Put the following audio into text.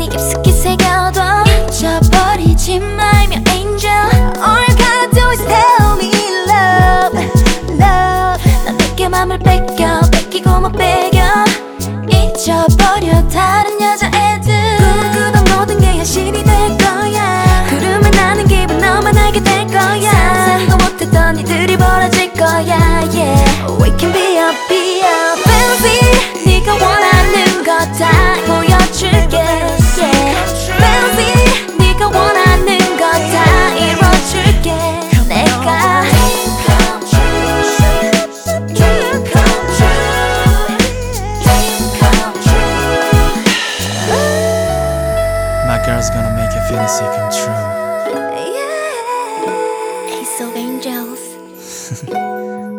많이 깊숙이 새겨둬. 잊어버리지 말며 angel. All you gotta do is tell me love, love. 난 내게 맘을 뺏기고 못 빼겨. 잊어버려 다른 여자애들. 꿈꾸던 모든 게 현실이 될 거야. 구름을 나는 기분 너만 알게 될 거야. 상상도 못했던 일들이 벌어질 거야. Yeah, we can be a fancy. 네가 원하는 거 다 보여줄게. Yeah, fancy. 네가 원하는 거 다 이뤄줄게. 내가 My girl's gonna make your fantasy come true. yeah. Ace of Angels.